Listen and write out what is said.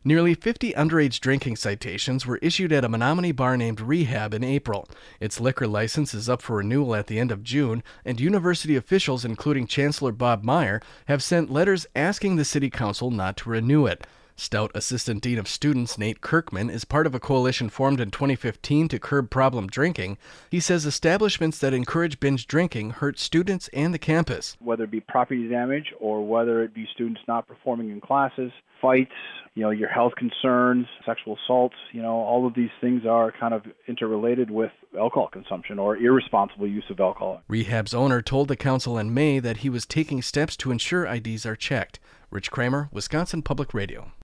Nearly 50 underage drinking citations were issued at a Menominee bar named Rehab in April. Its liquor license is up for renewal at the end of June, and university officials, including Chancellor Bob Meyer, have sent letters asking the city council not to renew it. Stout Assistant Dean of Students Nate Kirkman is part of a coalition formed in 2015 to curb problem drinking. He says establishments that encourage binge drinking hurt students and the campus. Whether it be property damage or whether it be students not performing in classes, fights, your health concerns, sexual assaults, all of these things are kind of interrelated with alcohol consumption or irresponsible use of alcohol. Rehab's owner told the council in May that he was taking steps to ensure IDs are checked. Rich Kramer, Wisconsin Public Radio.